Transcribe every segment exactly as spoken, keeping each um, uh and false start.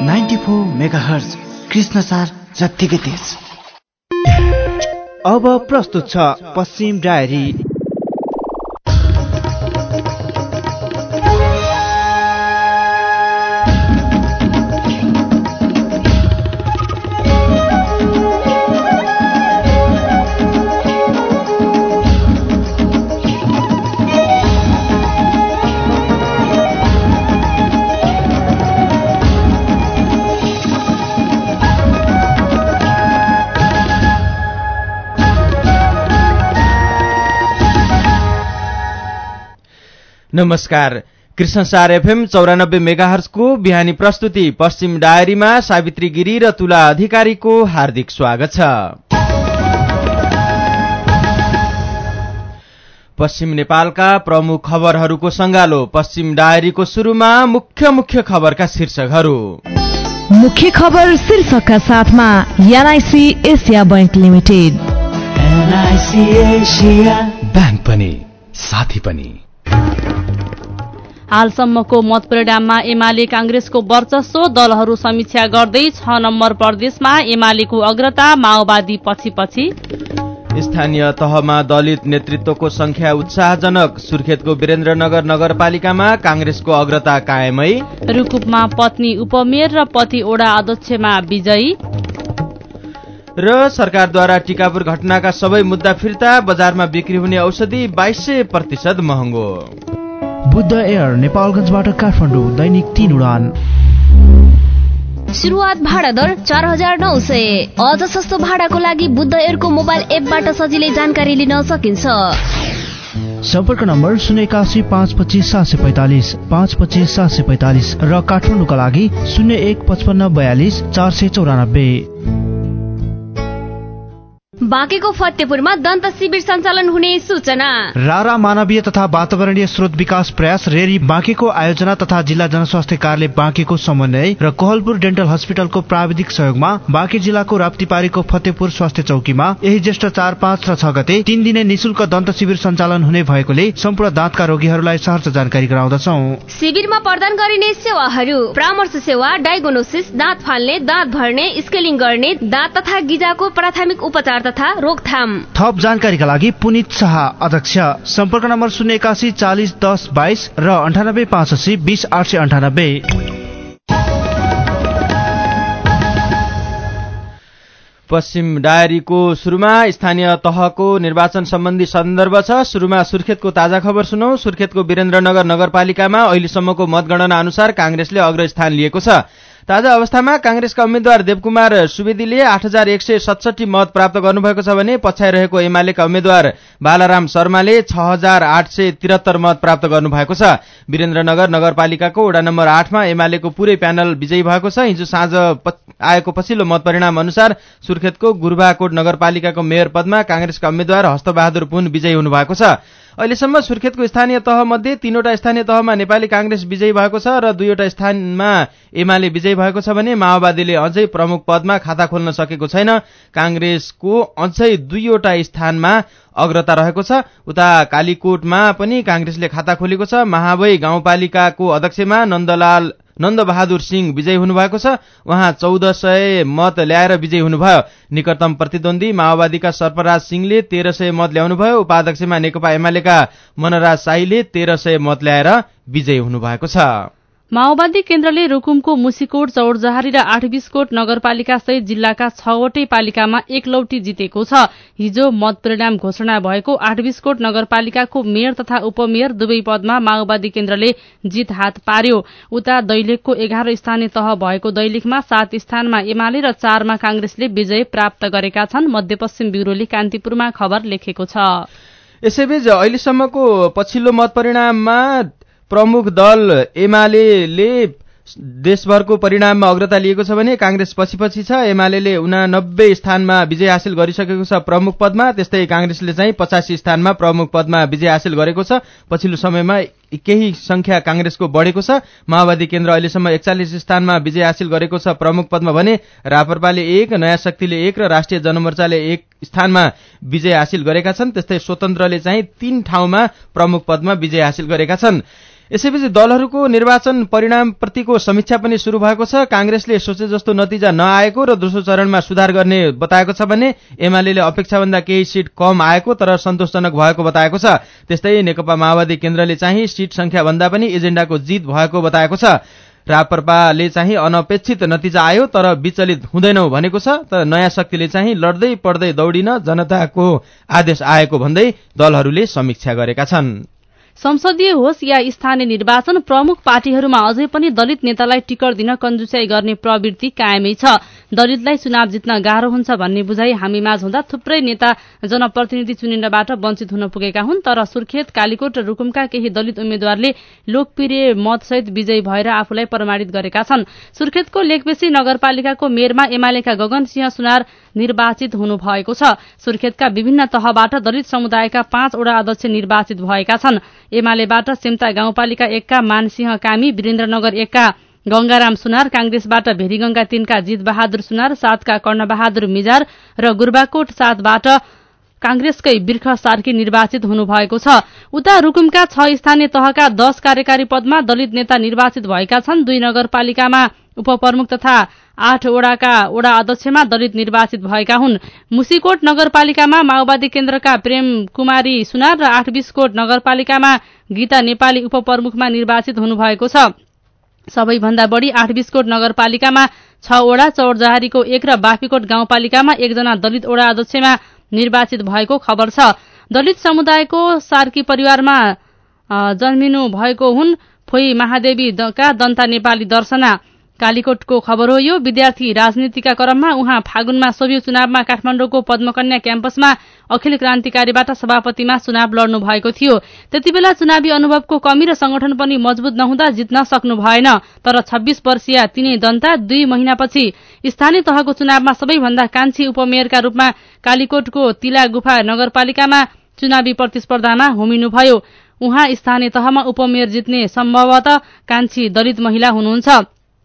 Ninety four megahertz Krishnasar जत्तिकै तेज। अब प्रस्तुत छ पश्चिम डायरी। नमस्कार, कृष्णसार एफएम चौरानब्बे मेगाहर्जको बिहानी प्रस्तुति पश्चिम डायरीमा सावित्री गिरी र तुला अधिकारीको हार्दिक स्वागत छ। पश्चिम नेपालका प्रमुख खबरहरूको संगालो। पश्चिम डायरीको सुरुमा मुख्य मुख्य खबरका शीर्षकहरू। मुख्य खबर शीर्षकका साथमा NIC Asia bank limited. NIC Asia bank पनि साथी पनि। हालसम्मको मतपरिणाममा एमाले कांग्रेसको वर्चस्व, दलहरू समीक्षा गर्दै छ नम्बर प्रदेशमा एमालेको अग्रता, माओवादी पछि पछि। स्थानीय तहमा दलित नेतृत्वको संख्या उत्साहजनक। सुर्खेतको वीरेन्द्रनगर नगरपालिकामा कांग्रेसको अग्रता कायमै। रुकुपमा पत्नी उपमेयर र पति ओडा अध्यक्षमा विजयी। र सरकारद्वारा टिकापुर घटनाका सबै मुद्दा फिर्ता। बजारमा बिक्री हुने औषधि बाइस सय प्रतिशत महँगो। बुद्ध एयर नेपालगञ्जबाट काठमाडौँ दैनिक तीन उडान। सुरुवात भाडा दर चार हजार नौ सय। अझ सस्तो भाडाको लागि बुद्ध एयरको मोबाइल एपबाट सजिलै जानकारी लिन सकिन्छ। सम्पर्क नम्बर शून्य एकासी पाँच पच्चिस सात सय पैंतालिस पाँच पच्चिस सात सय पैंतालिस र काठमाडौँका लागि शून्य एक पचपन्न बयालिस चार सय चौरानब्बे। बाँकेको फतेपुरमा दन्त शिविर सञ्चालन हुने सूचना। रारा मानवीय तथा वातावरणीय स्रोत विकास प्रयास रेरी बाँकेको आयोजना तथा जिल्ला जनस्वास्थ्य कार्यालय बाँकेको समन्वय र कोहलपुर डेन्टल हस्पिटलको प्राविधिक सहयोगमा बाँके जिल्लाको राप्तीपारीको फतेपुर स्वास्थ्य चौकीमा यही ज्येष्ठ चार पाँच र छ गते तीन दिने निशुल्क दन्त शिविर सञ्चालन हुने भएकोले सम्पूर्ण दाँतका रोगीहरूलाई सहर्ष जानकारी गराउँदछौ। शिविरमा प्रदान गरिने सेवाहरू: परामर्श सेवा, डायग्नोसिस, दाँत फाल्ने, दाँत भर्ने, स्केलिङ गर्ने, दाँत तथा गिजाको प्राथमिक उपचार तथा रोकथाम। थप जानकारीका लागि पुनित शाह अध्यक्ष। सम्पर्क नम्बर शून्य एकासी चालिस दस बाइस र अन्ठानब्बे पाँच अस्सी बिस आठ सय अन्ठानब्बे। पश्चिम डायरीको सुरुमा स्थानीय तहको निर्वाचन सम्बन्धी सन्दर्भ छ। सुरुमा सुर्खेतको ताजा खबर सुनौ। सुर्खेतको वीरेन्द्रनगर नगरपालिकामा अहिलेसम्मको मतगणना अनुसार कांग्रेसले अग्रस्थान लिएको छ। ताजा अवस्थामा कांग्रेसका उम्मेद्वार देवकुमार सुवेदीले आठ हजार एक सय सतसठी मत प्राप्त गर्नुभएको छ भने पछ्याइरहेको एमालेका उम्मेद्वार बालाराम शर्माले छ हजार आठ सय त्रिहत्तर मत प्राप्त गर्नुभएको छ। वीरेन्द्रनगर नगरपालिकाको वडा नम्बर आठमा एमालेको पूरै प्यानल विजयी भएको छ। हिजो साँझ आएको पछिल्लो मतपरिणाम अनुसार सुर्खेतको गुरुबाकोट नगरपालिकाको मेयर पदमा कांग्रेसका उम्मेद्वार हस्तबहादुर पुन विजयी हुनुभएको छ। अहिलेसम्म सुर्खेतको स्थानीय तह मध्ये तीनवटा स्थानीय तहमा नेपाली कांग्रेस विजयी भएको छ र दुईवटा स्थानमा एमाले विजयी भएको छ भने माओवादीले अझै प्रमुख पदमा खाता खोल्न सकेको छैन। कांग्रेसको अझै दुईवटा स्थानमा अग्रता रहेको छ। उता कालीकोटमा पनि कांग्रेसले खाता खोलेको छ। महावै गाउँपालिकाको अध्यक्षमा नन्दलाल नन्दबहादुर सिंह विजयी हुनुभएको छ। उहाँ चौध सय मत ल्याएर विजयी हुनुभयो। निकटतम प्रतिद्वन्दी माओवादीका सर्पराज सिंहले तेह्र सय मत ल्याउनुभयो। उपाध्यक्षमा नेकपा एमालेका मनराज शाहीले तेह्र सय मत ल्याएर विजयी हुनुभएको छ। माओवादी केन्द्रले रुकुमको मुसिकोट, चौरजहारी र आठबीसकोट नगरपालिका सहित जिल्लाका छवटै पालिकामा एकलौटी जितेको छ। हिजो मतपरिणाम घोषणा भएको आठबीसकोट नगरपालिकाको मेयर तथा उपमेयर दुवै पदमा माओवादी केन्द्रले जित हात पार्यो। उता दैलेखको एघार स्थानीय तह भएको दैलेखमा सात स्थानमा एमाले र चारमा कांग्रेसले विजय प्राप्त गरेका छन्। मध्यपश्चिम ब्यूरोले कान्तिपुरमा खबर लेखेको छ। यसैबीच अहिलेसम्मको पछिल्लो मतपरिणाममा प्रमुख दल एमालेले देशभरको परिणाममा अग्रता लिएको छ भने कांग्रेस पछि पछि छ। एमालेले उनानब्बे स्थानमा विजय हासिल गरिसकेको छ प्रमुख पदमा। त्यस्तै कांग्रेसले चाहिँ पचासी स्थानमा प्रमुख पदमा विजय हासिल गरेको छ। पछिल्लो समयमा केही संख्या कांग्रेसको बढेको छ। माओवादी केन्द्र अहिलेसम्म एकचालिस स्थानमा विजय हासिल गरेको छ प्रमुख पदमा भने राप्रपाले एक, नयाँ शक्तिले एक र राष्ट्रिय जनमोर्चाले एक स्थानमा विजय हासिल गरेका छन्। त्यस्तै स्वतन्त्रले चाहिँ तीन ठाउँमा प्रमुख पदमा विजय हासिल गरेका छन्। यसैबीच दलहरूको निर्वाचन परिणामप्रतिको समीक्षा पनि शुरू भएको छ। कांग्रेसले सोचे जस्तो नतिजा नआएको र दोस्रो चरणमा सुधार गर्ने बताएको छ भने एमालेले अपेक्षाभन्दा केही सीट कम आएको तर सन्तोषजनक भएको बताएको छ। त्यस्तै नेकपा माओवादी केन्द्रले चाहिँ सीट संख्या भन्दा पनि एजेन्डाको जित भएको बताएको छ। राप्रपाले चाहिँ अनपेक्षित नतिजा आयो तर विचलित हुँदैनौ भनेको छ। तर नयाँ शक्तिले चाहिँ लड्दै पड्दै दौडिन जनताको आदेश आएको भन्दै दलहरूले समीक्षा गरेका छन्। संसदीय होस् या स्थानीय निर्वाचन प्रमुख पार्टीहरूमा अझै पनि दलित नेतालाई टिकट दिन कन्जुसाई गर्ने प्रवृत्ति कायमै छ। दलितलाई चुनाव जित्न गाह्रो हुन्छ भन्ने बुझाइ हामीमाझ हुँदा थुप्रै नेता जनप्रतिनिधि चुनिनबाट वञ्चित हुन पुगेका हुन्। तर सुर्खेत, कालीकोट र रुकुमका केही दलित उम्मेद्वारले लोकप्रिय मतसहित विजयी भएर आफूलाई प्रमाणित गरेका छन्। सुर्खेतको लेकबेसी नगरपालिकाको मेयरमा एमालेका गगन सिंह सुनार निर्वाचित हुनुभएको छ। सुर्खेतका विभिन्न तहबाट दलित समुदायका पाँचवटा अध्यक्ष निर्वाचित भएका छन्। एमालेबाट सेम्ता गाउँपालिका एकका मानसिंह कामी, वीरेन्द्रनगर एकका गंगाराम सुनार, कांग्रेसबाट भेरीगंगा तीनका जित बहादुर सुनार, सातका कर्णबहादुर मिजार र गुर्बाकोट सातबाट कांग्रेसकै बिर्ख सार्की निर्वाचित हुनुभएको छ। उता रुकुमका छ स्थानीय तहका दश कार्यकारी पदमा दलित नेता निर्वाचित भएका छन्। दुई नगरपालिकामा उपप्रमुख तथा आठ वडाका वडा अध्यक्षमा दलित निर्वाचित भएका हुन्। मुसीकोट नगरपालिकामा माओवादी केन्द्रका प्रेम कुमारी सुनार र आठ बिसकोट नगरपालिकामा गीता नेपाली उपप्रमुखमा निर्वाचित हुनुभएको छ। सबैभन्दा बढ़ी आठ बिसकोट नगरपालिकामा छ वडा, चौरजहारीको एक र बाफीकोट गाउँपालिकामा एकजना दलित वडा अध्यक्षमा निर्वाचित भएको खबर छ। दलित समुदायको सार्की परिवारमा जन्मिनु भएको हुन् फोई महादेवीका दन्ता नेपाली दर्शना। कालीकोटको खबर हो यो। विद्यार्थी राजनीतिका क्रममा उहाँ फागुनमा सोभियो चुनावमा काठमाडौँको पद्मकन्या क्याम्पसमा अखिल क्रान्तिकारीबाट सभापतिमा चुनाव लड्नु भएको थियो। त्यतिबेला चुनावी अनुभवको कमी र संगठन पनि मजबुत नहुँदा जित्न सक्नु भएन। तर छब्बीस वर्षीय तिनै दन्ता दुई महिनापछि स्थानीय तहको चुनावमा सबैभन्दा कान्छी उपमेयरका रूपमा कालीकोटको तिला गुफा नगरपालिकामा चुनावी प्रतिस्पर्धामा होमिनुभयो। उहाँ स्थानीय तहमा उपमेयर जित्ने सम्भवतः कान्छी दलित महिला हुनुहुन्छ।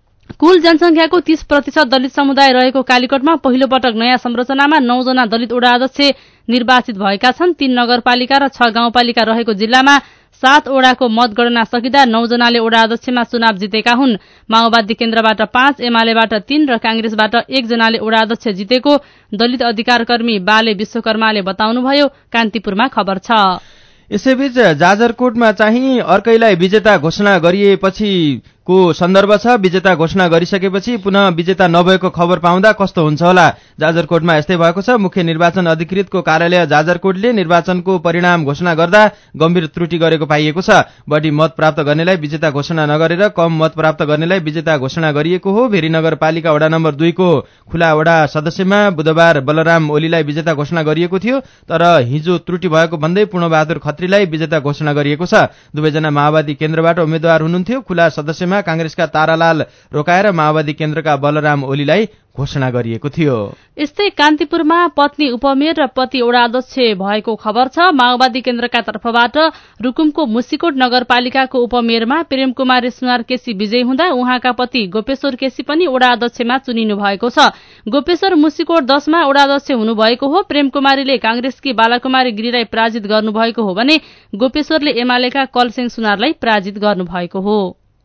कुल जनसंख्याको तीस प्रतिशत दलित समुदाय रहेको कालीकोटमा पहिलो पटक नयाँ संरचनामा नौजना दलित वडा अध्यक्ष निर्वाचित भएका छन्। तीन नगरपालिका र छ गाउँपालिका रहेको जिल्लामा सात वडाको मतगणना सकिँदा नौजनाले वडा अध्यक्षमा चुनाव जितेका हुन्। माओवादी केन्द्रबाट पाँच, एमालेबाट तीन र कांग्रेसबाट एकजनाले वडा अध्यक्ष जितेको दलित अधिकारकर्मी बाले विश्वकर्माले बताउनुभयो। कान्तिपुरमा खबर छ। यसैबीच जाजरकोटमा चाहिँ अर्कैलाई विजेता घोषणा गरिएपछि को सन्दर्भ छ। विजेता घोषणा गरिसकेपछि पुनः विजेता नभएको खबर पाउँदा कस्तो हुन्छ होला। जाजरकोटमा यस्तै भएको छ। मुख्य निर्वाचन अधिकृतको कार्यालय जाजरकोटले निर्वाचनको परिणाम घोषणा गर्दा गम्भीर त्रुटि गरेको पाइएको छ। बढी मत प्राप्त गर्नेलाई विजेता घोषणा नगरेर कम मत प्राप्त गर्नेलाई विजेता घोषणा गरिएको हो। भेरी नगरपालिका वडा नम्बर दुईको खुला वडा सदस्यमा बुधबार बलराम ओलीलाई विजेता घोषणा गरिएको थियो। तर हिजो त्रुटि भएको भन्दै पूर्णबहादुर खत्रीलाई विजेता घोषणा गरिएको छ। दुवैजना माओवादी केन्द्रबाट उम्मेद्वार हुनुहुन्थ्यो। खुला सदस्यमा कांग्रेसका तारालाल रोकाएर माओवादी केन्द्रका बलराम ओलीलाई घोषणा गरिएको थियो। यस्तै कान्तिपुरमा पत्नी उपमेयर र पति वडा अध्यक्ष भएको खबर छ। माओवादी केन्द्रका तर्फबाट रुकुमको मुसीकोट नगरपालिकाको उपमेयरमा प्रेम कुमारी सुनार केसी विजयी हुँदा उहाँका पति गोपेश्वर केसी पनि वडा अध्यक्षमा चुनिनु भएको छ। गोपेश्वर मुसीकोट दशमा वडा अध्यक्ष हुनुभएको हो। प्रेम कुमारीले कांग्रेसकी बालाकुमारी गिरीलाई पराजित गर्नुभएको हो भने गोपेश्वरले एमालेका कलसेन सुनारलाई पराजित गर्नुभएको हो।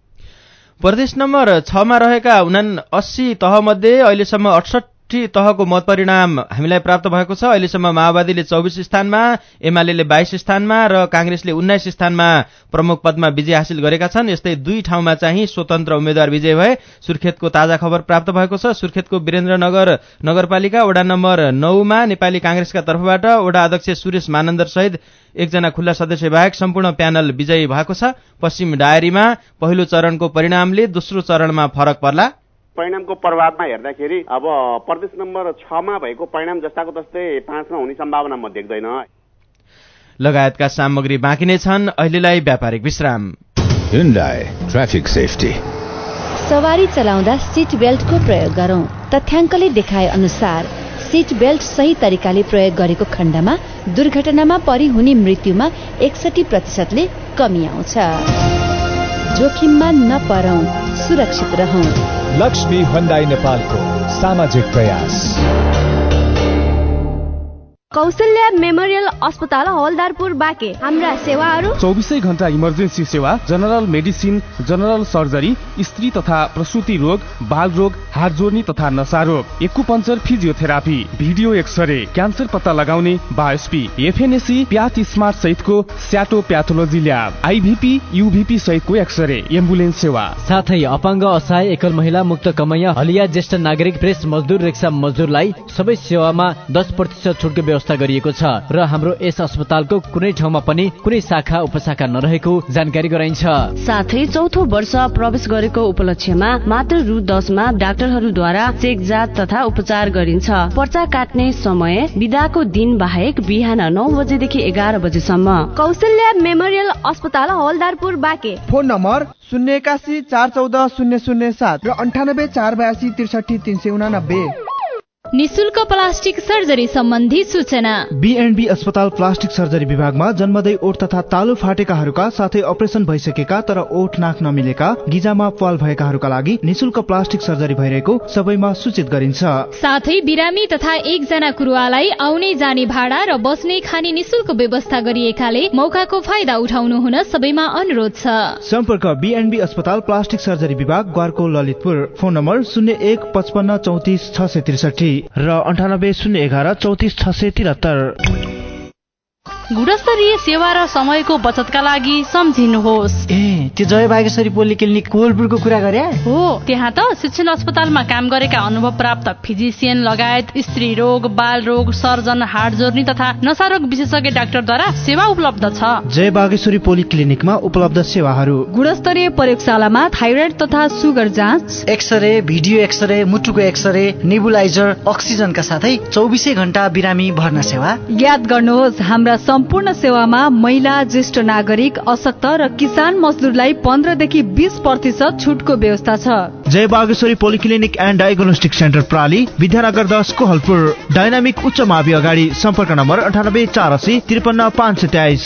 प्रदेश नम्बर छमा रहेका उना अस्सी तहमध्ये अहिलेसम्म अठसट्ठी तहको मत परिणाम हामीलाई प्राप्त भएको छ। अहिलेसम्म माओवादीले चौबिस स्थानमा, एमालेले बाइस स्थानमा र कांग्रेसले उन्नाइस स्थानमा प्रमुख पदमा विजय हासिल गरेका छन्। यस्तै दुई ठाउँमा चाहिँ स्वतन्त्र उम्मेद्वार विजय भए। सुर्खेतको ताजा खबर प्राप्त भएको छ। सुर्खेतको वीरेन्द्रनगर नगरपालिका वडा नम्बर नौमा नेपाली कांग्रेसका तर्फबाट वडा अध्यक्ष सुरेश मानन्दर सहित एकजना खुल्ला सदस्य बाहेक सम्पूर्ण प्यानल विजयी भएको छ। पश्चिम डायरीमा पहिलो चरणको परिणामले दोस्रो चरणमा फरक पर्ला। परिणामको प्रभावमा हेर्दाखेरि अब प्रदेश नम्बर छमा भएको परिणाम जस्ताको तस्तै पाँचमा हुने सम्भावना म देख्दैन। लगायतका सामग्री बाँकी नै छन्। अहिलेलाई व्यापारिक विश्राम। Hyundai traffic safety. सवारी चलाउँदा सीट बेल्टको प्रयोग गरौं। तथ्याङ्कले देखाए अनुसार सीट बेल्ट सही तरिकाले प्रयोग गरेको खण्डमा दुर्घटनामा परि हुने मृत्युमा एकसठी प्रतिशतले कमी आउँछ। जोखिममा नपरौं, सुरक्षित रहौं। लक्ष्मी Hyundai नेपालको सामाजिक प्रयास। कौशल्या मेमोरियल अस्पताल हवलदारपुर बाँके। हाम्रा सेवाहरू चौबिसै घण्टा इमर्जेन्सी सेवा, जनरल मेडिसिन, जनरल सर्जरी, स्त्री तथा प्रसूति रोग, बाल रोग, हात जोड्ने तथा नशा रोग, acupuncture, physiotherapy, video X-ray, cancer पत्ता लगाउने, बायोस्पी, एफएनएसी, प्याथ स्मार्ट सहितको स्याटो प्याथोलोजी ल्याब, आइभीपी, युभीपी सहितको एक्सरे, एम्बुलेन्स सेवा, साथै अपाङ्ग, असहाय, एकल महिला, मुक्त कमैया, हलिया, ज्येष्ठ नागरिक, प्रेस मजदुर, रिक्सा मजदुरलाई सबै सेवामा दस प्रतिशत छुटको व्यवस्था गरिएको छ र हाम्रो यस अस्पतालको कुनै ठाउँमा पनि कुनै शाखा उपशाखा नरहेको जानकारी गराइन्छ। साथै चौथो वर्ष प्रवेश गरेको उपलक्ष्यमा मात्र रु दसमा डाक्टरहरूद्वारा चेक जाँच तथा उपचार गरिन्छ। पर्चा काट्ने समय बिदाको दिन बाहेक बिहान नौ बजेदेखि एघार बजेसम्म। कौशल्या मेमोरियल अस्पताल हवलदारपुर बाँके। फोन नम्बर शून्य एकासी चार चौध शून्य शून्य सात र अन्ठानब्बे चार बयासी त्रिसठी तीन सय उनानब्बे। निशुल्क प्लास्टिक सर्जरी सम्बन्धी सूचना। बीएनबी अस्पताल प्लास्टिक सर्जरी विभागमा जन्मदै ओठ तथा तालु फाटेकाहरूका साथै अपरेसन भइसकेका तर ओठ नाक नमिलेका, गिजामा प्वाल भएकाहरूका लागि निशुल्क प्लास्टिक सर्जरी भइरहेको सबैमा सूचित गरिन्छ। साथै बिरामी तथा एकजना कुरुवालाई आउने जाने भाडा र बस्ने खाने निशुल्क व्यवस्था गरिएकाले मौकाको फाइदा उठाउनु हुन सबैमा अनुरोध छ। सम्पर्क बीएनबी अस्पताल प्लास्टिक सर्जरी विभाग, ग्वारको, ललितपुर। फोन नम्बर शून्य एक पचपन्न चौतिस छ सय त्रिसठी र अन्ठानब्बे शून्य एघार चौतिस छ सय त्रिहत्तर। गुणस्तरीय सेवा र समयको बचतका लागि सम्झिनुहोस्। ए त्यो जय बागेश्वरी पोलिक्लिनिक कोहलपुरको कुरा गरे हो। त्यहाँ त शिक्षण अस्पतालमा काम गरेका अनुभव प्राप्त फिजिसियन लगायत स्त्री रोग, बाल रोग, सर्जन, हाड जोर्नी तथा नशा रोग विशेषज्ञ डाक्टरद्वारा सेवा उपलब्ध छ। जय बागेश्वरी पोलिक्लिनिकमा उपलब्ध सेवाहरू: गुणस्तरीय प्रयोगशालामा थाइरोइड तथा सुगर जाँच, एक्सरे, भिडियो एक्सरे, मुटुको एक्सरे, नेबुलाइजर, अक्सिजनका साथै चौबिसै घण्टा बिरामी भर्ना सेवा। याद गर्नुहोस्, हाम्रा सम्पूर्ण सेवामा महिला, ज्येष्ठ नागरिक, अशक्त र किसान मजदुरलाई पन्ध्रदेखि बीस प्रतिशत छुटको व्यवस्था छ। Jai Bageshwari polyclinic and diagnostic centre प्राली, विद्यानगर दस, कोहलपुर। डाइनामिक उच्च मावि अगाडि। सम्पर्क नम्बर अन्ठानब्बे चार असी त्रिपन्न पाँच सय तेइस।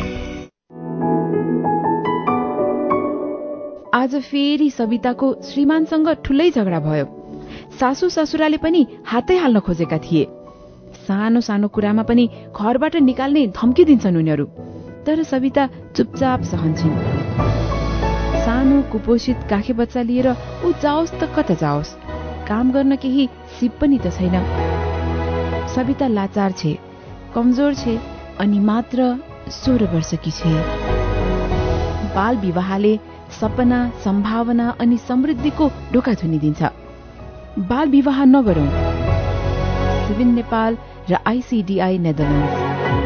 आज फेरि सविताको श्रीमानसँग ठुलै झगडा भयो। सासू ससुराले पनि हातै हाल्न खोजेका थिए। सानो सानो कुरामा पनि घरबाट निकाल्ने धम्की दिन्छन् उनीहरू, तर सविता चुपचाप सहन्छन्। सानो कुपोषित काखे बच्चा लिएर ऊ जाओस् त कता जाओस्, काम गर्न केही सिप पनि त छैन। सविता लाचार छे, कमजोर छे अनि मात्र सोह्र वर्षकी छे। बाल विवाहले सपना, सम्भावना अनि समृद्धिको ढोका थुनिदिन्छ। बाल विवाह नगरौं। सिभिन नेपाल र आइसिडिआई नेदरल्यान्ड्स।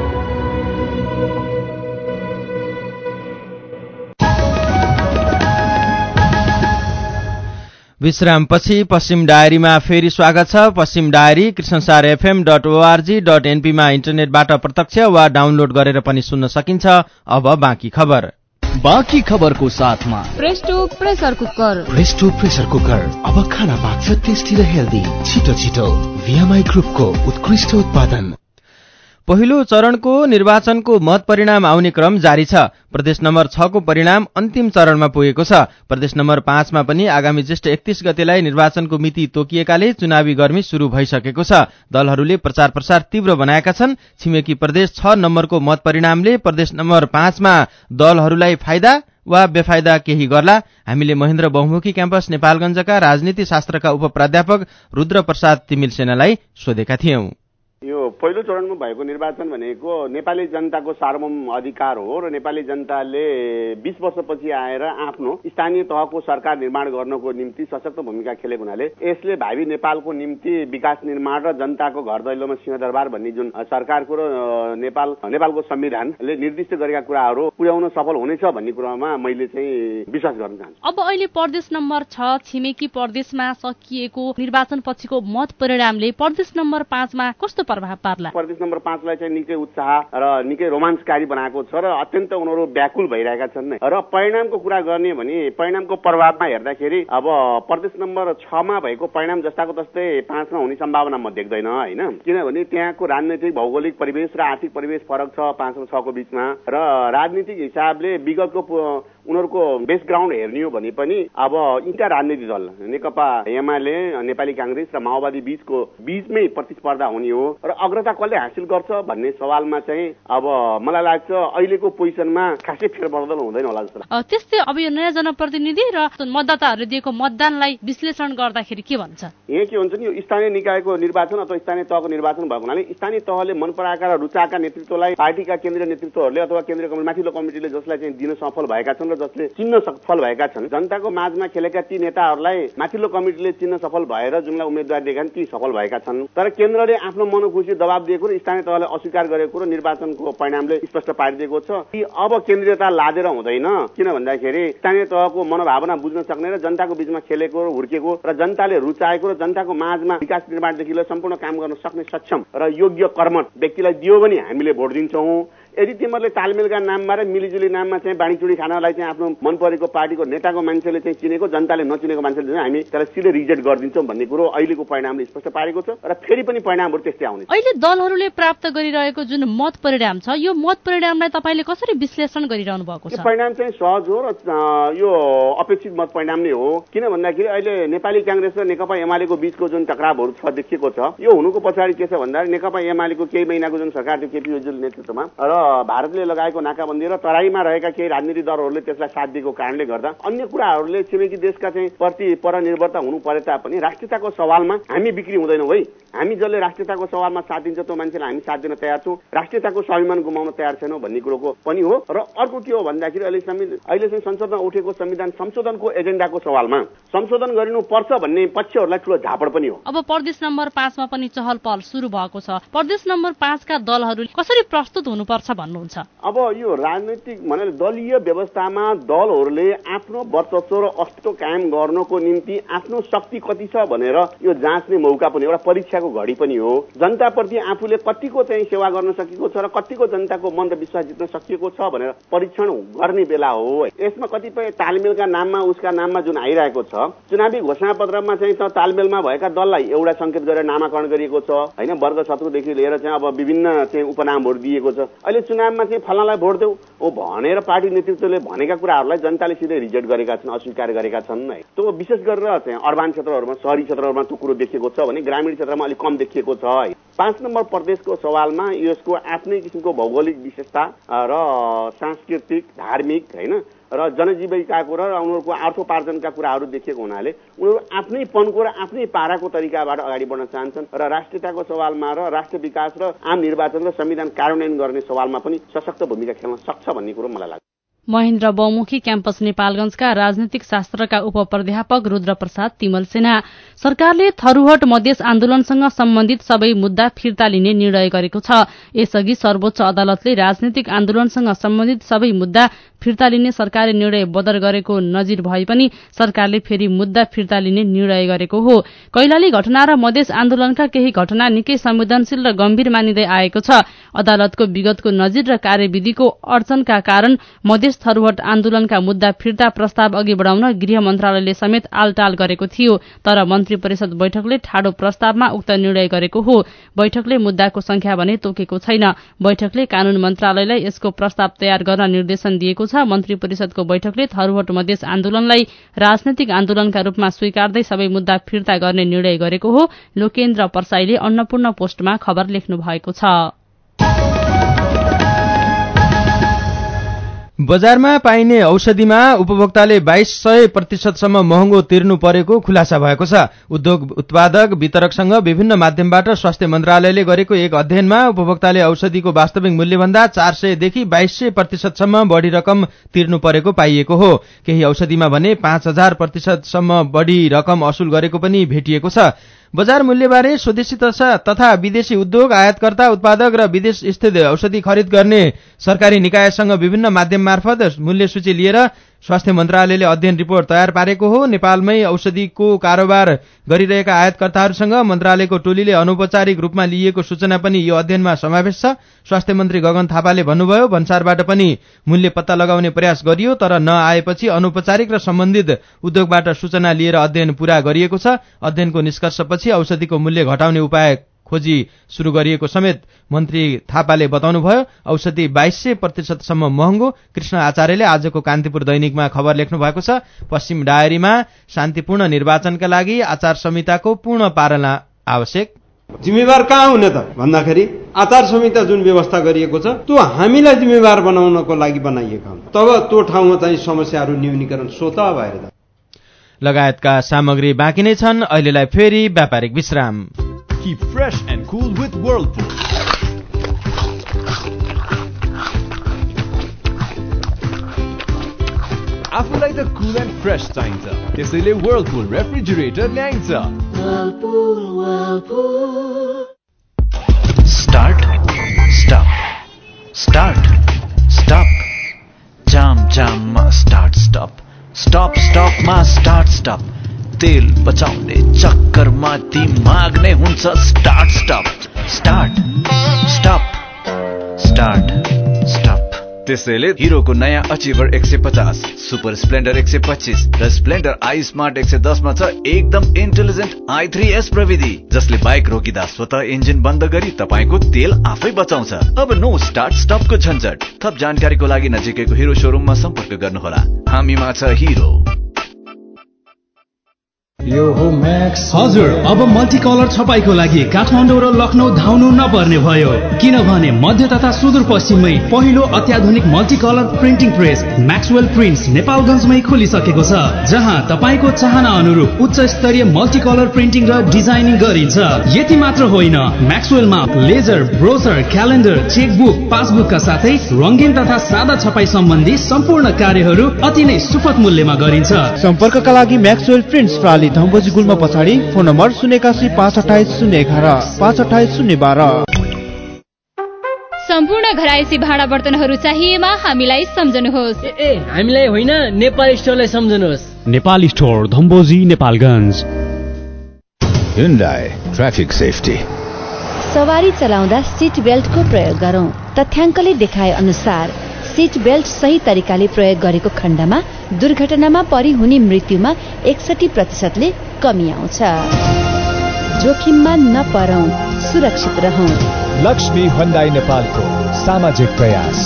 विश्रामपछि पश्चिम डायरीमा फेरि स्वागत छ। पश्चिम diary Krishnasar FM dot ORG dot एनपीमा इन्टरनेटबाट प्रत्यक्ष वा डाउनलोड गरेर पनि सुन्न सकिन्छ। अब बाँकी खबर। बाँकी खबरको साथमा Presto pressure cooker. Presto pressure cooker अब खाना पाक्छ टेस्टी र हेल्दी। छिटो छिटो भिएमआई ग्रुपको उत्कृष्ट उत्पादन। पहिलो चरणको निर्वाचनको मत परिणाम आउने क्रम जारी छ। प्रदेश नम्बर छ को परिणाम अन्तिम चरणमा पुगेको छ। प्रदेश नम्बर पाँचमा पनि आगामी जेष्ठ एकतीस गतेलाई निर्वाचनको मिति तोकिएकाले चुनावी गर्मी शुरू भइसकेको छ। दलहरूले प्रचार प्रसार तीव्र बनाएका छन्। छिमेकी प्रदेश छ नम्बरको मत परिणामले प्रदेश नम्बर पाँचमा दलहरूलाई फाइदा वा बेफाइदा केही गर्ला। हामीले महेन्द्र बहुमुखी क्याम्पस नेपालगञ्जका राजनीति शास्त्रका उपप्राध्यापक रुद्र प्रसाद तिमिल सेनालाई सोधेका थियौं। यो पहिलो चरणमा भएको निर्वाचन भनेको नेपाली जनताको सार्वभौम अधिकार हो र नेपाली जनताले बीस वर्षपछि आएर आफ्नो स्थानीय तहको सरकार निर्माण गर्नको निम्ति सशक्त भूमिका खेलेको हुनाले यसले भावी नेपालको निम्ति विकास निर्माण र जनताको घर दैलोमा सिंहदरबार भन्ने जुन सरकारको र नेपाल नेपालको संविधानले निर्दिष्ट गरेका कुराहरू पुर्याउन सफल हुनेछ भन्ने कुरामा मैले चाहिँ विश्वास गर्न चाहन्छु। अब अहिले प्रदेश नम्बर छ छिमेकी प्रदेशमा सकिएको निर्वाचन पछिको मत परिणामले प्रदेश नम्बर पाँचमा कस्तो प्रभाव पार्ला? प्रदेश नम्बर पाँचलाई चाहिँ निकै उत्साह र निकै रोमाञ्चकारी बनाएको छ र अत्यन्त उनीहरू व्याकुल भइरहेका छन्। र परिणामको कुरा गर्ने भने परिणामको प्रभावमा हेर्दाखेरि अब प्रदेश नम्बर छमा भएको परिणाम जस्ताको तस्तै पाँचमा हुने सम्भावना म देख्दैन होइन। किनभने त्यहाँको राजनैतिक भौगोलिक परिवेश र आर्थिक परिवेश फरक छ पाँच र छको बीचमा र राजनीतिक हिसाबले विगतको उनीहरूको बेस ग्राउन्ड हेर्ने हो भने पनि अब इन्टा राजनीतिक दल नेकपा एमाले नेपाली कांग्रेस र माओवादी बीचको बीचमै प्रतिस्पर्धा हुने हो र अग्रता कसले हासिल गर्छ भन्ने सवालमा चाहिँ अब मलाई लाग्छ अहिलेको पोजिसनमा खासै फेरबदल हुँदैन होला जस्तो लाग्छ। त्यस्तै अब यो नयाँ जनप्रतिनिधि र मतदाताहरूले दिएको मतदानलाई विश्लेषण गर्दाखेरि के भन्छ? यहाँ के हुन्छ नि यो स्थानीय निकायको निर्वाचन अथवा स्थानीय तहको निर्वाचन भएको हुनाले स्थानीय तहले मन पराएका र रुचाएका नेतृत्वलाई पार्टीका केन्द्रीय नेतृत्वहरूले अथवा केन्द्रीय कमिटी माथिल्लो कमिटीले जसलाई चाहिँ दिन सफल भएका छन् र जसले चिन्न सफल भएका छन् जनताको माझमा खेलेका ती नेताहरूलाई माथिल्लो कमिटीले चिन्न सफल भएर जुनलाई उम्मेदवार दिएका ती सफल भएका छन्। तर केन्द्रले आफ्नो मनोखुसी दबाब दिएको र स्थानीय तहले अस्वीकार गरेको र निर्वाचनको परिणामले स्पष्ट पारिदिएको छ कि अब केन्द्रीयता लादेर हुँदैन। किन भन्दाखेरि स्थानीय तहको मनोभावना बुझ्न सक्ने र जनताको बीचमा खेलेको र हुर्केको र जनताले रुचाएको र जनताको माझमा विकास निर्माणदेखि लिएर सम्पूर्ण काम गर्न सक्ने सक्षम र योग्य कर्मठ व्यक्तिलाई दियो भने हामीले भोट दिन्छौँ। यदि तिमीहरूले तालमेलका नाममा र मिलिजुली नाममा चाहिँ बाँडीचुडी खानलाई चाहिँ आफ्नो मन परेको पार्टीको नेताको मान्छेले चाहिँ चिनेको जनताले नचिनेको मान्छेले चाहिँ हामी त्यसलाई सिधै रिजेक्ट गरिदिन्छौँ भन्ने कुरो अहिलेको परिणामले स्पष्ट पारेको छ र फेरि पनि परिणामहरू त्यस्तै आउने। अहिले दलहरूले प्राप्त गरिरहेको जुन मत परिणाम छ यो मत परिणामलाई तपाईँले कसरी विश्लेषण गरिरहनु भएको छ? परिणाम चाहिँ सहज हो र यो अपेक्षित मत परिणाम नै हो। किन भन्दाखेरि अहिले नेपाली कांग्रेस र नेकपा एमालेको बीचको जुन टकरावहरू छ देखिएको छ यो हुनुको पछाडि के छ भन्दा नेकपा एमालेको केही महिनाको जुन सरकार थियो केपी ओलीको नेतृत्वमा र भारतले लगाएको नाकाबन्दी र तराईमा रहेका केही राजनीतिक दलहरूले त्यसलाई साथ दिएको कारणले गर्दा अन्य कुराहरूले छिमेकी देशका चाहिँ प्रति परनिर्भरता हुनु परे तापनि राष्ट्रियताको सवालमा हामी बिक्री हुँदैनौँ है। हामी जसले राष्ट्रियताको सवालमा साथ दिन्छ त्यो मान्छेलाई हामी साथ दिन तयार छौँ, राष्ट्रियताको स्वाभिमान गुमाउन तयार छैनौँ भन्ने कुरोको पनि हो। र अर्को के हो भन्दाखेरि अहिले अहिले चाहिँ संसदमा उठेको संविधान संशोधनको एजेन्डाको सवालमा संशोधन गरिनु पर्छ भन्ने पक्षहरूलाई ठुलो झापड पनि हो। अब प्रदेश नम्बर पाँचमा पनि चहल पहल सुरु भएको छ। प्रदेश नम्बर पाँचका दलहरूले कसरी प्रस्तुत हुनुपर्छ भन्नुहुन्छ? अब यो राजनैतिक भने दलीय व्यवस्थामा दलहरूले आफ्नो वर्चस्व र अस्तित्व कायम गर्नको निम्ति आफ्नो शक्ति कति छ भनेर यो जाँच्ने मौका पनि एउटा परीक्षाको घडी पनि हो। जनताप्रति आफूले कतिको चाहिँ सेवा गर्न सकेको छ र कतिको जनताको मन र विश्वास जित्न सकिएको छ भनेर परीक्षण गर्ने बेला हो। यसमा कतिपय तालमेलका नाममा उसका नाममा जुन आइरहेको छ चुनावी घोषणा पत्रमा चाहिँ त तालमेलमा भएका दललाई एउटा संकेत गरेर नामाकरण गरिएको छ होइन। वर्ग शत्रुदेखि लिएर चाहिँ अब विभिन्न चाहिँ उपनामहरू दिएको छ। अहिले चुनावमा चाहिँ फलानालाई भोट देऊ ओ भनेर पार्टी नेतृत्वले भनेका कुराहरूलाई जनताले सिधै रिजेक्ट गरेका छन्, अस्वीकार गरेका छन् है। त्यो विशेष गरेर चाहिँ अर्बान क्षेत्रहरूमा शहरी क्षेत्रहरूमा त्यो कुरो देखिएको छ भने ग्रामीण क्षेत्रमा अलिक कम देखिएको छ है। पाँच नम्बर प्रदेशको सवालमा यसको आफ्नै किसिमको भौगोलिक विशेषता र सांस्कृतिक धार्मिक होइन र जनजीविकाको र उनीहरूको अर्थोपार्जनका कुराहरू देखिएको हुनाले उनीहरू आफ्नै पनको र आफ्नै पाराको तरिकाबाट अगाडि बढ्न चाहन्छन् र राष्ट्रियताको सवालमा र राष्ट्र विकास र आम निर्वाचन र संविधान कार्यान्वयन गर्ने सवालमा पनि सशक्त भूमिका खेल्न सक्छ भन्ने कुरो मलाई लाग्छ। महेन्द्र बहुमुखी क्याम्पस नेपालगंजका राजनीतिक शास्त्रका उपप्राध्यापक रुद्र प्रसाद तिमल सेना सरकारले थरूहट मधेस आन्दोलनसँग सम्बन्धित सबै मुद्दा फिर्ता लिने निर्णय गरेको छ। यसअघि सर्वोच्च अदालतले राजनीतिक आन्दोलनसँग सम्बन्धित सबै मुद्दा फिर्ता लिने सरकारले निर्णय बदर गरेको नजिर भए पनि सरकारले फेरि मुद्दा फिर्ता लिने निर्णय गरेको हो। कैलाली घटना र मधेस आन्दोलनका केही घटना निकै संवेदनशील र गम्भीर मानिँदै आएको छ। अदालतको विगतको नजिर र कार्यविधिको अडचनका कारण मधेस थरूहट आन्दोलनका मुद्दा फिर्ता प्रस्ताव अघि बढाउन गृह मन्त्रालयले समेत आलटाल गरेको थियो। तर मन्त्री परिषद बैठकले ठाडो प्रस्तावमा उक्त निर्णय गरेको हो। बैठकले मुद्दाको संख्या भने तोकेको छैन। बैठकले कानून मन्त्रालयलाई यसको प्रस्ताव तयार गर्न निर्देशन दिएको छ। मन्त्री परिषदको बैठकले थरूहट मधेस आन्दोलनलाई राजनैतिक आन्दोलनका रूपमा स्वीकार्दै सबै मुद्दा फिर्ता गर्ने निर्णय गरेको हो। लोकेन्द्र परसाईले अन्नपूर्ण पोस्टमा खबर लेख्नु भएको छ। बजारमा पाइने औषधिमा उपभोक्ताले बाइस सय प्रतिशतसम्म महँगो तिर्नु परेको खुलासा भएको छ। उद्योग उत्पादक वितरकसँग विभिन्न माध्यमबाट स्वास्थ्य मन्त्रालयले गरेको एक अध्ययनमा उपभोक्ताले औषधिको वास्तविक मूल्यभन्दा चार सयदेखि बाइस सय प्रतिशतसम्म बढ़ी रकम तिर्नु परेको पाइएको हो। केही औषधिमा भने पाँच हजार प्रतिशतसम्म बढ़ी रकम असुल गरेको पनि भेटिएको छ। बजार मूल्यबारे स्वदेशी तथा विदेशी उद्योग आयातकर्ता उत्पादक र विदेश स्थित औषधि खरिद गर्ने सरकारी निकायसँग विभिन्न माध्यम मार्फत मूल्य सूची लिएर स्वास्थ्य मन्त्रालयले अध्ययन रिपोर्ट तयार पारेको हो। नेपालमै औषधिको कारोबार गरिरहेका आयातकर्ताहरूसँग मन्त्रालयको टोलीले अनौपचारिक रूपमा लिएको सूचना पनि यो अध्ययनमा समावेश छ। स्वास्थ्य मन्त्री गगन थापाले भन्नुभयो, भन्सारबाट पनि मूल्य पत्ता लगाउने प्रयास गरियो तर नआएपछि अनौपचारिक र सम्बन्धित उद्योगबाट सूचना लिएर अध्ययन पूरा गरिएको छ। अध्ययनको निष्कर्षपछि औषधिको मूल्य घटाउने उपाय खोजी शुरू गरिएको समेत मन्त्री थापाले बताउनुभयो। औषधि बाइस सय प्रतिशतसम्म महँगो। कृष्ण आचार्यले आजको कान्तिपुर दैनिकमा खबर लेख्नु भएको छ। पश्चिम डायरीमा शान्तिपूर्ण निर्वाचनका लागि आचार संहिताको पूर्ण पालना आवश्यक। जिम्मेवार कहाँ हुने त भन्दाखेरि आचार संहिता जुन व्यवस्था गरिएको छ त्यो हामीलाई जिम्मेवार बनाउनको लागि बनाइएको हो। तब त्यो ठाउँमा चाहिँ समस्याहरू न्यूनीकरण स्वतः भएर जान्छ। लगायतका सामग्री बाँकी नै छन्। अहिलेलाई फेरि व्यापारिक विश्राम। Keep fresh and cool with Whirlpool. आफूलाई त cool and fresh चाहिन्छ, त्यसैले Whirlpool रेफ्रिजरेटर ल्याइन्छ। Whirlpool, Whirlpool. Start, stop, start, stop. Jam, jam मा start, stop. Stop, stop मा start, stop. तेल बचाउने चक्करमा दिमाग नै हुन्छ start stop start stop start stop. त्यसैले हिरोको नयाँ अचिभर एक सय पचास, सुपर स्प्लेन्डर एक सय पच्चीस र स्प्लेन्डर आई स्मार्ट एक सय दस मा छ एकदम इन्टेलिजेन्ट आई थ्री एस प्रविधि, जसले बाइक रोकिदा स्वतः इन्जिन बन्द गरी तपाईको तेल आफै बचाउँछ। अब नो स्टार्ट स्टपको झन्झट। थप जानकारीको लागि नजिकैको हिरो शोरूममा सम्पर्क गर्नुहोला। हामीमा छ हिरो। यो हो म्याक्स। हजुर, अब मल्टी कलर छपाईको लागि काठमाडौँ र लखनऊ धाउनु नपर्ने भयो, किनभने मध्य तथा सुदूरपश्चिममै पहिलो अत्याधुनिक multi colour printing press Maxwell prints नेपालगञ्जमै खोलिसकेको छ, जहाँ तपाईको चाहना अनुरूप उच्च स्तरीय मल्टी कलर प्रिन्टिङ र डिजाइनिङ गरिन्छ। यति मात्र होइन, म्याक्सवेलमा लेजर, ब्रोचर, क्यालेन्डर, चेकबुक, पासबुकका साथै रंगीन तथा सादा छपाई सम्बन्धी सम्पूर्ण कार्यहरू अति नै सुपथ मूल्यमा गरिन्छ। सम्पर्कका लागि म्याक्सवेल प्रिन्ट्स प्राली धम्बोजी गुल्मा पछाडि, फोन नम्बर शून्य एकासी पाँच अठाइस शून्य एघार पाँच अठाइस शून्य बाह्र। सम्पूर्ण घरायसी भाँडा बर्तनहरू चाहिएमा हामीलाई सम्झनुहोस्। ए हामीलाई होइन, नेपाल स्टोरलाई सम्झनुहोस्। नेपाल स्टोर, धम्बोजी, नेपालगञ्ज। Hyundai traffic safety. सवारी चलाउँदा सिट बेल्टको प्रयोग गरौं। तथ्याङ्कले देखाए अनुसार सिट बेल्ट सही तरिकाले प्रयोग गरेको खण्डमा दुर्घटनामा परि हुने मृत्युमा एकसठी प्रतिशतले कमी आउँछ। जोखिममा नपरौं, सुरक्षित रहौं। लक्ष्मी हुन्डाई नेपालको सामाजिक प्रयास।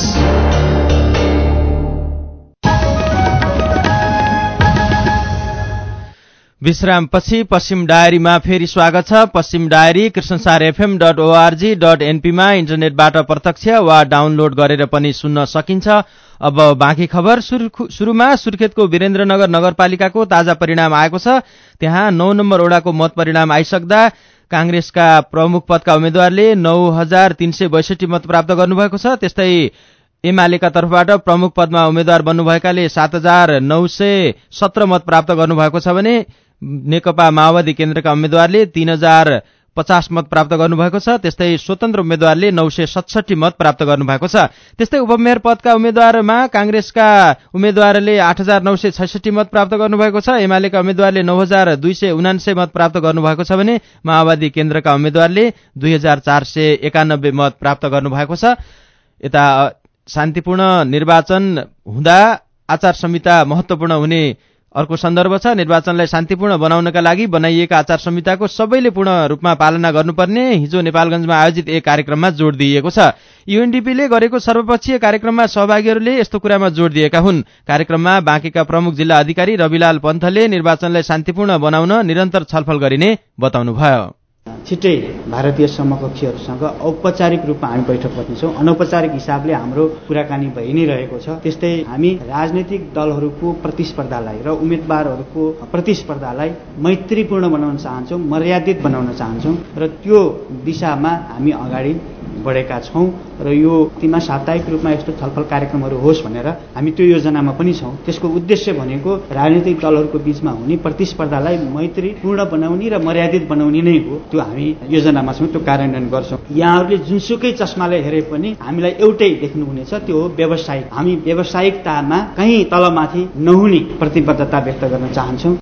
विश्रामपछि पश्चिम डायरीमा फेरि स्वागत छ। पश्चिम diary Krishnasar FM dot ORG dot एनपीमा इन्टरनेटबाट प्रत्यक्ष वा डाउनलोड गरेर पनि सुन्न सकिन्छ। अब बाँकी खबर। सुरुमा सुर्खेतको वीरेन्द्रनगर नगरपालिकाको ताजा परिणाम आएको छ। त्यहाँ नौ नम्बर वडाको मत परिणाम आइसक्दा कांग्रेसका प्रमुख पदका उम्मेद्वारले नौ हजार तीन सय बैसठी मत प्राप्त गर्नुभएको छ। त्यस्तै एमालेका तर्फबाट प्रमुख पदमा उम्मेद्वार बन्नुभएकाले सात हजार नौ सय सत्र मत प्राप्त गर्नुभएको छ भने नेकपा माओवादी केन्द्रका उम्मेद्वारले तीन हजार पचास मत प्राप्त गर्नुभएको छ। त्यस्तै स्वतन्त्र उम्मेद्वारले नौ सय सतसठी मत प्राप्त गर्नुभएको छ। त्यस्तै उपमेयर पदका उम्मेद्वारमा कांग्रेसका उम्मेद्वारले आठ हजार नौ सय छैसठी मत प्राप्त गर्नुभएको छ। एमालेका उम्मेद्वारले नौ हजार दुई सय उनान्सय मत प्राप्त गर्नुभएको छ भने माओवादी केन्द्रका उम्मेद्वारले दुई हजार चार सय एकानब्बे मत प्राप्त गर्नुभएको छ। यता शान्तिपूर्ण निर्वाचन हुँदा आचार संहिता महत्वपूर्ण हुने अर्को सन्दर्भ छ। निर्वाचनलाई शान्तिपूर्ण बनाउनका लागि बनाइएका आचार संहिताको सबैले पूर्ण रूपमा पालना गर्नुपर्ने हिजो नेपालगञ्जमा आयोजित एक कार्यक्रममा जोड दिइएको छ। यूएनडीपीले गरेको सर्वपक्षीय कार्यक्रममा सहभागीहरूले यस्तो कुरामा जोड दिएका हुन्। कार्यक्रममा बाँकेका प्रमुख जिल्ला अधिकारी रविलाल पन्थले निर्वाचनलाई शान्तिपूर्ण बनाउन निरन्तर छलफल गरिने बताउनुभयो। छिट्टै भारतीय समकक्षीहरूसँग औपचारिक रूपमा हामी बैठक बस्नेछौँ। अनौपचारिक हिसाबले हाम्रो कुराकानी भइ नै रहेको छ। त्यस्तै हामी राजनैतिक दलहरूको प्रतिस्पर्धालाई र उम्मेदवारहरूको प्रतिस्पर्धालाई मैत्रीपूर्ण बनाउन चाहन्छौँ, मर्यादित बनाउन चाहन्छौँ र त्यो दिशामा हामी अगाडि बढेका छौँ र यो तिमा साप्ताहिक रूपमा यस्तो छलफल कार्यक्रमहरू होस् भनेर हामी त्यो योजनामा पनि छौँ। त्यसको उद्देश्य भनेको राजनैतिक दलहरूको बीचमा हुने प्रतिस्पर्धालाई मैत्रीपूर्ण बनाउने र मर्यादित बनाउने नै हो। त्यो हामी योजनामा छौँ, त्यो कार्यान्वयन गर्छौँ। यहाँहरूले जुनसुकै चस्माले हेरे पनि हामीलाई एउटै देख्नुहुनेछ, त्यो हो व्यावसायिक। हामी व्यावसायिकतामा कहीँ तलमाथि नहुने प्रतिबद्धता व्यक्त गर्न चाहन्छौँ।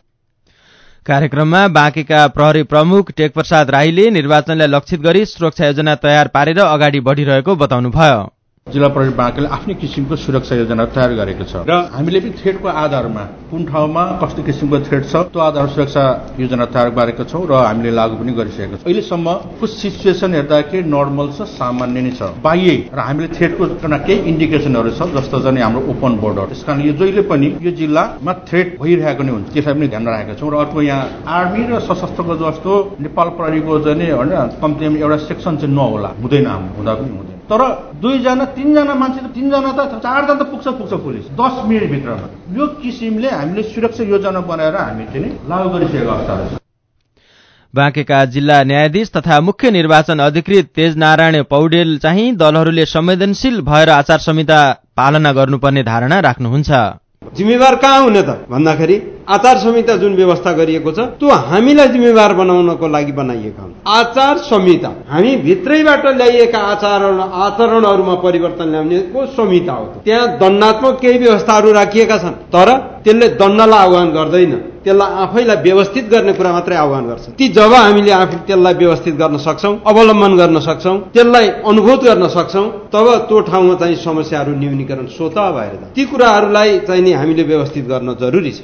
कार्यक्रममा बाँकेका प्रहरी प्रमुख टेकप्रसाद राईले निर्वाचनलाई लक्षित गरी सुरक्षा योजना तयार पारेर अगाडि बढ़िरहेको बताउनुभयो। जिल्ला प्रहरी बाँकेले आफ्नै किसिमको सुरक्षा योजना तयार गरेको छ र हामीले पनि थ्रेडको आधारमा कुन ठाउँमा कस्तो किसिमको थ्रेड छ त्यो आधारमा सुरक्षा योजना तयार गरेका छौँ र हामीले लागू पनि गरिसकेका छौँ। अहिलेसम्मको सिचुएसन हेर्दाखेरि नर्मल छ, सामान्य नै छ। बाह्य र हामीले थ्रेडको केही इन्डिकेसनहरू छ जस्तो चाहिँ हाम्रो ओपन बोर्डर, त्यस कारण यो जहिले पनि यो जिल्लामा थ्रेड भइरहेको नै हुन्छ, त्यसलाई पनि ध्यान राखेका छौँ। र अर्को यहाँ आर्मी र सशस्त्रको जस्तो नेपाल प्रहरीको चाहिँ होइन कम्तीमा एउटा सेक्सन चाहिँ नहोला, हुँदैन, हाम्रो हुँदा पनि हुँदैन। तर दुईजना तीनजना मान्छे त तीनजना त चारजना त पुग्छ पुग्छ पुलिस दस मिनट भित्रमा। यो किसिमले हामीले सुरक्षा योजना बनाएर हामी चाहिँ लागू गरिसकेको अवस्थाहरू छ। बाँकेका जिल्ला न्यायाधीश तथा मुख्य निर्वाचन अधिकृत तेजनारायण पौडेल चाहिँ दलहरूले संवेदनशील भएर आचार संहिता पालना गर्नुपर्ने धारणा राख्नुहुन्छ। जिम्मेवार कहाँ हुने त भन्दाखेरि आचार संहिता जुन व्यवस्था गरिएको छ त्यो हामीलाई जिम्मेवार बनाउनको लागि बनाइएको हो। आचार संहिता हामी भित्रैबाट ल्याइएका आचरण आचरणहरूमा परिवर्तन ल्याउनेको संहिता हो। त्यहाँ दण्डात्मक केही व्यवस्थाहरू राखिएका छन्, तर त्यसले दण्डलाई आह्वान गर्दैन, त्यसलाई आफैलाई व्यवस्थित गर्ने कुरा मात्रै आह्वान गर्छ। ती जब हामीले आफै त्यसलाई व्यवस्थित गर्न सक्छौं, अवलम्बन गर्न सक्छौं, त्यसलाई अनुभूत गर्न सक्छौं, तब त्यो ठाउँमा चाहिँ समस्याहरू न्यूनीकरण स्वतः भएर जान्छ। ती कुराहरूलाई चाहिँ नि हामीले व्यवस्थित गर्न जरुरी छ।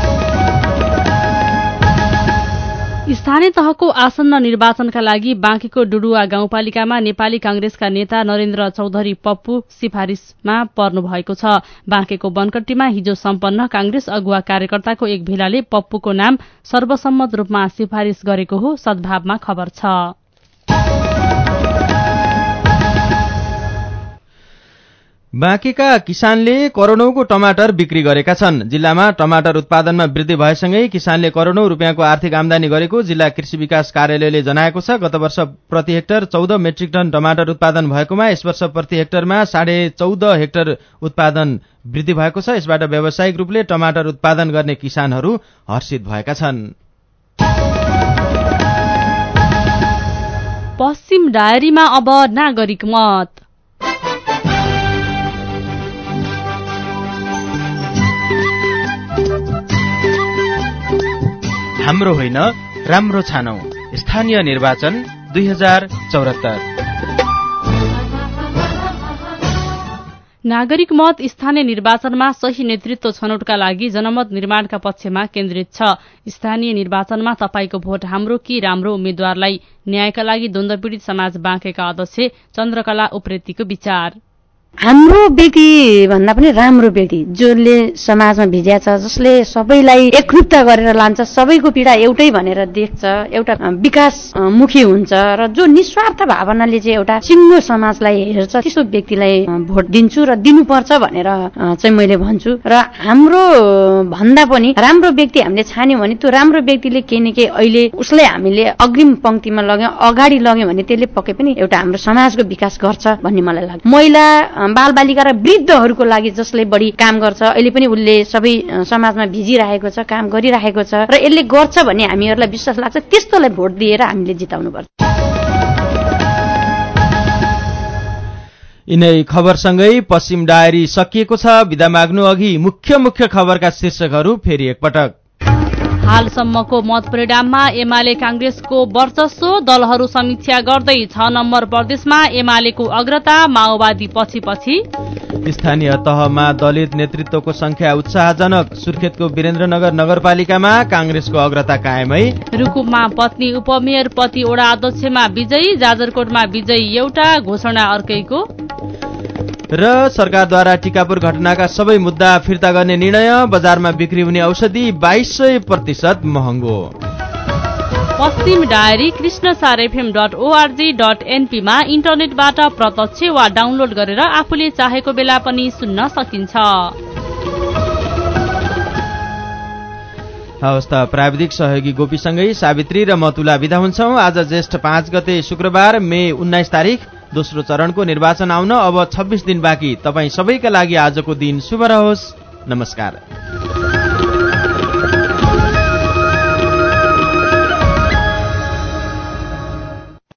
स्थानीय तहको आसन्न निर्वाचनका लागि बाँकेको डुडुवा गाउँपालिकामा नेपाली कांग्रेसका नेता नरेन्द्र चौधरी पप्पू सिफारिसमा पर्नु भएको छ। बाँकेको बनकट्टीमा हिजो सम्पन्न कांग्रेस अगुवा कार्यकर्ताको एक भेलाले पप्पूको नाम सर्वसम्मत रूपमा सिफारिस गरेको हो सद्भावमा खबर छ। बाँकेका किसानले करोड़ौंको टमाटर बिक्री गरेका छन्। जिल्लामा टमाटर उत्पादनमा वृद्धि भएसँगै किसानले करोड़ौं रुपियाँको आर्थिक आमदानी गरेको जिल्ला कृषि विकास कार्यालयले जनाएको छ। गत वर्ष प्रति हेक्टर चौध मेट्रिक टन टमाटर उत्पादन भएकोमा यस वर्ष प्रति हेक्टरमा साढे चौध हेक्टर उत्पादन वृद्धि भएको छ। यसबाट व्यावसायिक रूपले टमाटर उत्पादन गर्ने किसानहरू हर्षित भएका छन्। पश्चिम डायरीमा अब नागरिक मत। हाम्रो होइन राम्रो छानौ स्थानीय निर्वाचन दुई हजार चौहत्तर। नागरिक मत स्थानीय निर्वाचनमा सही नेतृत्व छनौटका लागि जनमत निर्माणका पक्षमा केन्द्रित छ। स्थानीय निर्वाचनमा तपाईको भोट हाम्रो कि राम्रो उम्मेद्वारलाई न्यायका लागि द्वन्द्व पीड़ित समाज बाँकेका अध्यक्ष चन्द्रकला उप्रेतीको विचार। हाम्रो व्यक्ति भन्दा पनि राम्रो व्यक्ति जसले समाजमा भिज्या छ, जसले सबैलाई एकरूपता गरेर लान्छ, सबैको पीडा एउटै भनेर देख्छ, एउटा विकासमुखी हुन्छ र जो निस्वार्थ भावनाले चाहिँ एउटा सिङ्गो समाजलाई हेर्छ, त्यस्तो व्यक्तिलाई भोट दिन्छु र दिनुपर्छ भनेर चाहिँ मैले भन्छु। र हाम्रो भन्दा पनि राम्रो व्यक्ति हामीले छान्यौं भने त्यो राम्रो व्यक्तिले केही न केही अहिले उसलाई हामीले अग्रिम पंक्तिमा लग्यौं, अगाडि लग्यौं भने त्यसले पक्कै पनि एउटा हाम्रो समाजको विकास गर्छ भन्ने मलाई लाग्छ। महिला, बालबालिका र वृद्धहरूको लागि जसले बढी काम गर्छ, अहिले पनि उसले सबै समाजमा भिजिरहेको छ, काम गरिरहेको छ र यसले गर्छ भन्ने हामीहरूलाई विश्वास लाग्छ। त्यस्तोलाई भोट दिएर हामीले जिताउनुपर्छ। यिनै खबरसँगै पश्चिम डायरी सकिएको छ। बिदा माग्नु अघि मुख्य मुख्य खबरका शीर्षकहरू फेरि एकपटक। हालसम्मको मत परिणाममा एमाले कांग्रेसको वर्चस्व, दलहरू समीक्षा गर्दै छ नम्बर प्रदेशमा एमालेको अग्रता, माओवादी पछि पछि। स्थानीय तहमा दलित नेतृत्वको संख्या उत्साहजनक, सुर्खेतको वीरेन्द्रनगर नगरपालिकामा कांग्रेसको अग्रता कायमै। रुकुममा पत्नी उपमेयर, पति ओडा अध्यक्षमा विजयी, जाजरकोटमा विजयी एउटा, घोषणा अर्कैको। र सरकारद्वारा टिकापुर घटनाका सबै मुद्दा फिर्ता गर्ने निर्णय, बजारमा बिक्री हुने औषधि बाइस सय प्रतिशत महँगो। पश्चिम diary Krishnasar FM dot ORG dot एनपीमा इन्टरनेटबाट प्रत्यक्ष वा डाउनलोड गरेर आफूले चाहेको बेला पनि सुन्न सकिन्छ। हवस् त, प्राविधिक सहयोगी गोपीसँगै सावित्री र मतुला बिदा हुन्छौं। आज ज्येष्ठ पाँच गते शुक्रबार मे उन्नाइस तारिक, दोस्रो चरणको निर्वाचन आउन अब छब्बीस दिन बाँकी। तपाईँ सबैका लागि आजको दिन शुभ रहोस्। नमस्कार।